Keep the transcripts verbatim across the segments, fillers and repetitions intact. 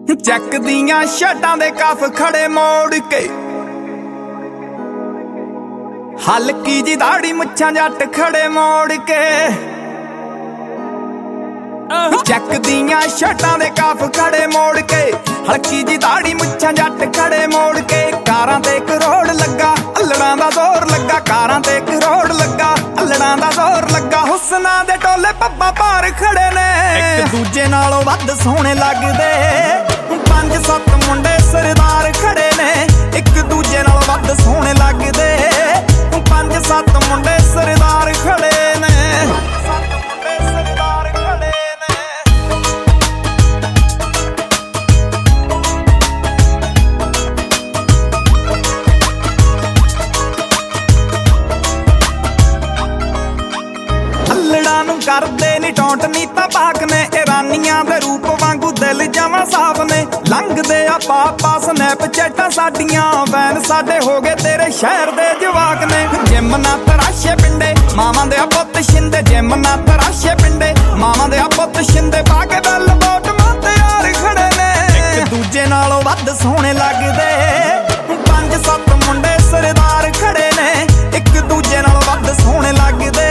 ਚੱਕ ਦੀਆਂ ਸ਼ਟਾਂ ਦੇ ਕਫ ਖੜੇ ਮੋੜ ਕੇ, ਹਲਕੀ ਜੀ ਦਾੜੀ ਮੁੱਛਾਂ ਜੱਟ ਖੜੇ ਮੋੜ ਕੇ। ਚੱਕ ਦੀਆਂ ਸ਼ਟਾਂ ਦੇ ਕਫ ਖੜੇ ਮੋੜ ਕੇ, ਹਲਕੀ ਜੀ ਦਾੜੀ ਮੁੱਛਾਂ ਜੱਟ ਖੜੇ ਮੋੜ ਕੇ। ਕਾਰਾਂ ਤੇ ਕਰੋੜ ਲੱਗਾ, ਅਲੜਾਂ ਦਾ ਜ਼ੋਰ ਲੱਗਾ, ਕਾਰਾਂ ਤੇ ਕਰੋੜ ਲੱਗਾ, ਅਲੜਾਂ ਦਾ ਜ਼ੋਰ ਲੱਗਾ। ਹੁਸਨਾਂ ਦੇ ਟੋਲੇ ਪੱਬਾਂ ਭਾਰ ਖੜੇ ਨੇ, ਇੱਕ ਦੂਜੇ ਨਾਲੋਂ ਵੱਧ ਸੋਹਣੇ ਲੱਗਦੇ। ਪੰਜ ਸੱਤ ਮੁੰਡੇ ਸਰਦਾਰ ਖੜੇ ਨੇ, ਇੱਕ ਦੂਜੇ ਨਾਲੋਂ ਵੱਧ ਸੋਹਣੇ ਲੱਗਦੇ। ਪੰਜ ਸੱਤ ਮੁੰਡੇ ਸਰਦਾਰ ਖੜੇ ਨੇ, ਅਲੜਾਂ ਨੂੰ ਕਰਦੇ ਨੀ ਟੌਂਟ ਨੀਤਾ ਪਾਕ ਨੇ। ਇਰਾਨੀਆਂ ਦੇ ਰੂਪ ਵਾਂਗੂ ਦਿਲ ਜਮਾਂ ਸਾਫ ਨੇ। ਲੰਘਦੇ ਆ ਪਾਪਾ ਸਨੈਪਚੈਟਾਂ ਸਾਡੀਆਂ, ਵੈਨ ਸਾਡੇ ਹੋ ਗਏ ਤੇਰੇ ਸ਼ਹਿਰ ਦੇ ਜਵਾਕ ਨੇ। ਜਿਮ ਨਾ ਤਰਾਸ਼ੇ ਪਿੰਡੇ ਮਾਵਾਂ ਦੇ ਆ ਪੁੱਤ ਸ਼ਿੰਦੇ, ਜਿਮ ਨਾ ਤਰਾਸ਼ੇ ਪਿੰਡੇ ਮਾਵਾਂ ਦੇ ਆ ਪੁੱਤ ਸ਼ਿੰਦੇ। ਪਾ ਕੇ ਬੈਲ ਬੋਟਮਾਂ ਤੇ ਯਾਰ ਖੜੇ ਨੇ, ਇੱਕ ਦੂਜੇ ਨਾਲੋਂ ਵੱਧ ਸੋਹਣੇ ਲੱਗਦੇ। ਪੰਜ ਸੱਤ ਮੁੰਡੇ ਸਰਦਾਰ ਖੜੇ ਨੇ, ਇੱਕ ਦੂਜੇ ਨਾਲੋਂ ਵੱਧ ਸੋਹਣੇ ਲੱਗਦੇ।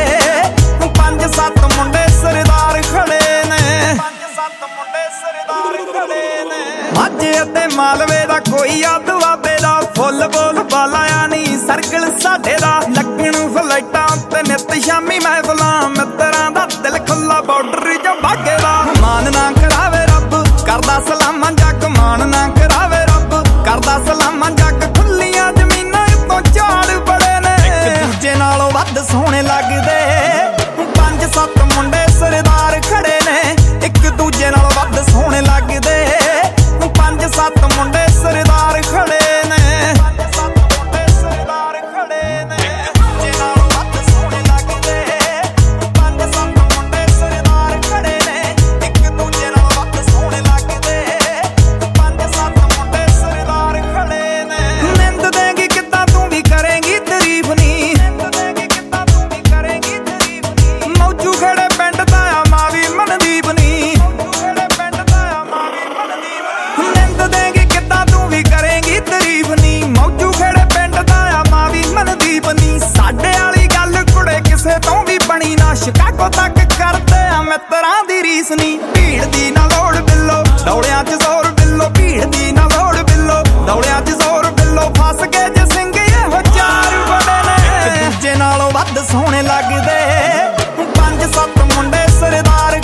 ਪੰਜ ਸੱਤ ਮੁੰਡੇ ਸਰਦਾਰ ਖੜੇ ਨੇ, ਪੰਜ ਸੱਤ ਮੁੰਡੇ ਸਰਦਾਰ ਖੜੇ ਨੇ। ਮਾਝੇ ਅਤੇ ਮਾਲਵੇ ਦਾ ਕੋਈ ਆ ਦੁਆਬੇ ਦਾ, ਫੁੱਲ ਬੋਲ ਬਾਲਾਇਆ ਨੀ ਸਰਕਲ ਸਾਡੇ ਦਾ। ਲੱਗਣ ਫਲਾਈਟਾਂ ਤੇ ਨਿੱਤ ਸ਼ਾਮੀ ਮਹਿਫਲਾਂ, ਮਿੱਤਰਾਂ ਦਾ ਦਿਲ ਖੁੱਲਾ ਬਾਰਡਰ ਜੋ ਬਾਗੇ ਦਾ। ਮਾਨ ਨਾ ਕਰਾਵੇ ਰੱਬ ਕਰਦਾ ਸਲਾਮਾਂ ਜੱਗ, ਮਾਨ ਨਾ ਕਰਾਵੇ ਰੱਬ ਕਰਦਾ ਸਲਾਮਾਂ ਜੱਗ। ਖੁੱਲੀਆਂ ਜ਼ਮੀਨਾਂ ਤੋਂ ਝਾੜ ਬੜੇ ਨੇ, ਇੱਕ ਦੂਜੇ ਨਾਲੋਂ ਵੱਧ ਸੋਹਣੇ ਲੱਗਦੇ। ਪੰਜ ਸੱਤ ਮੁੰਡੇ ਸਰਦਾਰ ਖੜੇ ਨੇ, ਇੱਕ ਦੂਜੇ ਨਾਲੋਂ ਵੱਧ ਸੋਹਣੇ ਲੱਗਦੇ। ਪੰਜ ਸੱਤ ਮੁੰਡੇ ਸਰਦਾਰ ਖੜੇ ਨੇ, ਪੰਜ ਸੱਤ ਮੁੰਡੇ ਸਰਦਾਰ ਖੜੇ ਨੇ, ਇੱਕ ਦੂਜੇ ਨਾਲੋਂ ਵੱਧ ਸੋਹਣੇ ਲੱਗਦੇ। ਪੰਜ ਸੱਤ ਮੁੰਡੇ ਸਰਦਾਰ ਖੜੇ ਨੇ, ਇੱਕ ਦੂਜੇ ਨਾਲੋਂ ਵੱਧ ਸੋਹਣੇ ਲੱਗਦੇ। ਪੰਜ ਸੱਤ ਮੁੰਡੇ ਸਰਦਾਰ ਖੜੇ ਨੇ। ਨਿੰਦ ਦੇਂਗੀ ਕਿੱਦਾਂ ਤੂੰ ਵੀ ਕਰੇਂਗੀ ਤਾਰੀਫ ਨੀ, ਨਿੰਦ ਦੇਂਗੀ ਕਿੱਦਾਂ ਤੂੰ ਵੀ ਕਰੇਂਗੀ ਤਾਰੀਫ ਨੀ। ਮੌਜੂ ਖੜੇ ਪਿੰਡ ਦਾ ਆ ਮਾਵੀ ਮਨਦੀਪ ਨੀ, ਮੌਜੂ ਖੜੇ ਪਿੰਡ ਦਾ ਆ ਮਾਵੀ ਮਨਦੀਪ ਨੀ। ਨਿੰਦ ਦੇਂਗੀ ਕਿੱਦਾਂ ਤੂੰ ਵੀ ਕਰੇਂਗੀ ਤਾਰੀਫ ਨੀ, ਮੌਜੂ ਖੜੇ ਪਿੰਡ ਦਾ ਆ ਮਾਵੀ ਮਨਦੀਪ ਨੀ। ਸਾਡੇ ਵਾਲੀ ਗੱਲ ਕੁੜੇ ਕਿਸੇ ਤੋਂ ਵੀ ਬਣੀ ਨਾ, ਸ਼ਿਕਾਗੋ ਤੱਕ ਕਰਦੇ ਆ ਮਿੱਤਰਾਂ ਦੀ ਰੀਸ ਨੀ। ਭੀੜ ਦੀ ਨਾ ਲੋੜ ਬਿੱਲੋ ਦੌੜਿਆਂ ਚ ਜ਼ੋਰ ਬਿੱਲੋ, ਭੀੜ ਦੀ ਨਾ ਲੋੜ ਬਿੱਲੋ ਦੌੜਿਆਂ ਚ ਜ਼ੋਰ ਬਿੱਲੋ। ਫਸ ਗਏ ਜੇ ਸਿੰਘ ਇਹੋ ਚਾਰ ਬੜੇ ਨੇ, ਇੱਕ ਦੂਜੇ ਨਾਲੋਂ ਵੱਧ ਸੋਹਣੇ ਲੱਗਦੇ। ਪੰਜ ਸੱਤ ਮੁੰਡੇ ਸਰਦਾਰ